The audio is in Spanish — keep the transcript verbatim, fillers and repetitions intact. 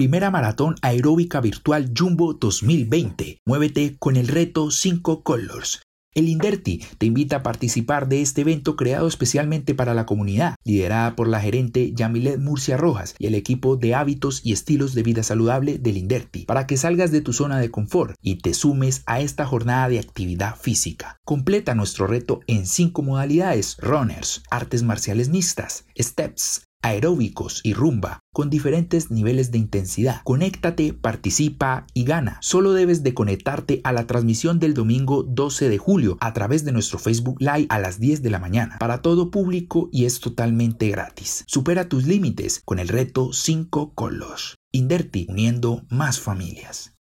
Primera maratón aeróbica virtual Jumbo dos mil veinte. Muévete con el reto cinco Colors. El INDERTI te invita a participar de este evento creado especialmente para la comunidad, liderada por la gerente Yamilet Murcia Rojas y el equipo de hábitos y estilos de vida saludable del INDERTI, para que salgas de tu zona de confort y te sumes a esta jornada de actividad física. Completa nuestro reto en cinco modalidades: runners, artes marciales mixtas, steps, aeróbicos y rumba, con diferentes niveles de intensidad. Conéctate, participa y gana. Solo debes de conectarte a la transmisión del domingo doce de julio a través de nuestro Facebook Live a las diez de la mañana, para todo público, y es totalmente gratis. Supera tus límites con el reto cinco Colors. INDERTI, uniendo más familias.